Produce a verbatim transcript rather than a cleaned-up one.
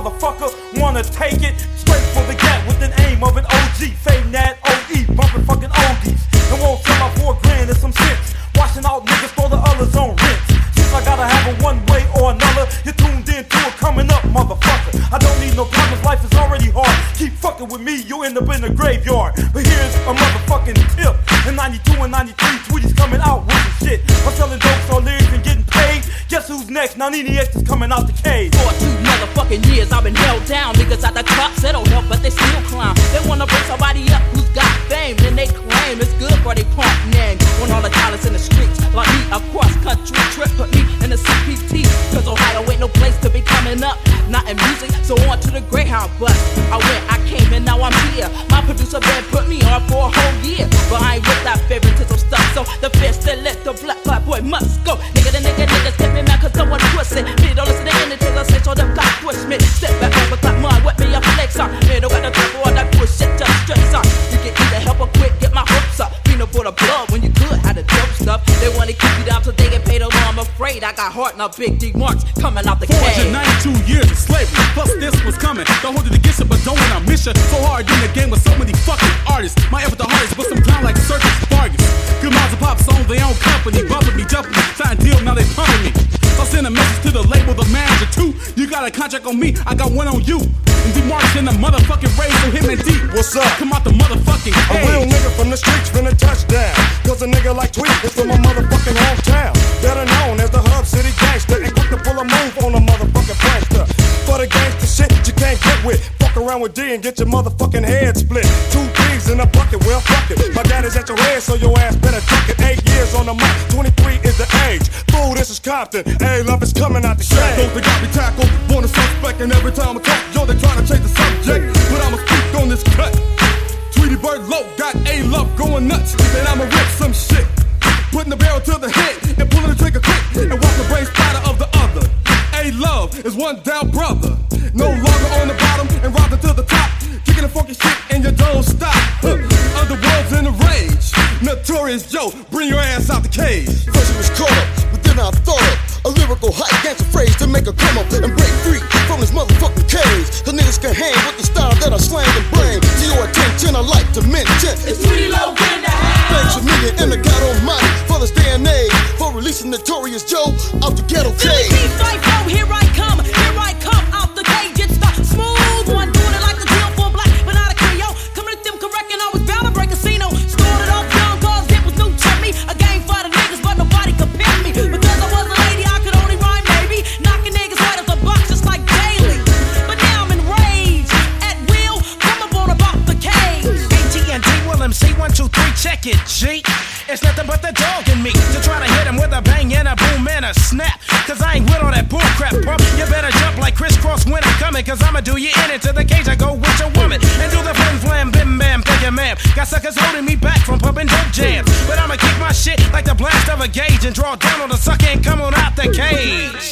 motherfucker wanna take it straight for the gap with an aim of an O G. Fading that O E, bumping fucking oldies. And won't sell my four grand and some cents. Washing out niggas for the others on rent. Since I gotta have it one way or another, you're tuned in to it coming up, motherfucker. I don't need no problems, life is already hard. Keep fucking with me, you'll end up in the graveyard. But here's a motherfucking tip. In ninety-two and ninety-three, Tweety's coming out with some shit. I'm selling dope, or lyrics and getting paid. Guess who's next? Now Nene X is coming out the cave. For two motherfucking years I've been held down. Niggas at the top said don't help, but they still clown. They wanna bring somebody up who's got fame. Then they claim it's good for they punk name. Want all the talents in the streets, like me, a cross-country trip put me in the C P T. Cause Ohio ain't no place to be coming up. Not in music, so on to the Greyhound bus. I went, I came, and now I'm here. My producer band put me on for a whole year. But I ain't with that favoritism stuff, so the fist that let the black black boy must go. Nigga, the nigga, niggas get me mad cause someone pussy. Me don't listen to anything I say, so them black push me. Step back, over, clap mud, wet me up, flex on. Me don't got no time for all that bullshit, just stress on. You can either help or quit, get my hopes up. Peanut for the blood when you could, had the dope stuff. They wanna keep you down till they get paid, although I'm afraid I got heart, now big D marks coming out the cave. four hundred ninety-two years of slavery, plus this was coming. Don't hold it against it, but don't when I miss you. So hard in the game with so many fucking artists. My effort the hardest, but some clown like circus bargains. Good miles of pop songs, they own company. Bumping me, jumping me, trying to deal, now they pumping me. I'll send a message to the label, the manager too. You got a contract on me, I got one on you. And D Marks in the motherfucking race, so hit me deep. What's up? Come out the motherfucking cage. A real nigga from the streets finna touchdown. Cause a nigga like Tweet is from my motherfucking hometown. Better known as the Hub City Gangster. And quick to pull a move on a motherfucking prankster. For the gangster shit you can't get with. Fuck around with D and get your motherfucking head split. Two P's in a bucket, well fuck it. My daddy's at your head, so your ass better tuck it. Eight years on the mic, twenty-three is the age. Fool, this is Compton. Hey, love is coming out the shade. They got me tackled, born a suspect, and every time I talk, yo, they trying to change the subject. But I'ma speak on this cut. Tweety Bird low, got A-Love going nuts, and I'ma rip some shit. Putting the barrel to the head, and pulling the trigger quick, and watch the brain splatter of the other. A-Love is one down brother, no longer on the bottom, and rising to the top. Kicking the funky shit, and you don't stop. Huh. Underworld's in a rage. Notorious Joe, bring your ass out the cage. First it was caught up, but then I thought up a lyrical hype gangster phrase to make a come up and break free from this motherfucking cage. The niggas can hang with the style that I slang and bring to your attention. I like to mention it's Tweety Low in the house. Thanks a million and the God Almighty for this day and age, for releasing Notorious Joe out the ghetto cage. Here I come, here I come out the cage. It's the smooth one doing it like the deal for black, but not a Creole. Coming at them correct and I was bound to break a casino. Started off young cause it was new to me. A game for the niggas but nobody compared me. Because I was a lady I could only rhyme maybe. Knocking niggas right off the box just like daily. But now I'm enraged. At will, come up on about the cage. A T and T will M C one two three check it, G. It's nothing but the dog in me to try to hit him with a bang and a boom and a snap. Cause I ain't with all that bullcrap, pump. You better jump like crisscross when I'm coming. Cause I'ma do you in into the cage. I go with your woman and do the flim flam, bim bam, thinking ma'am. Got suckers holding me back from pumping dope jams. But I'ma kick my shit like the blast of a gauge and draw down on the sucker and come on out the cage.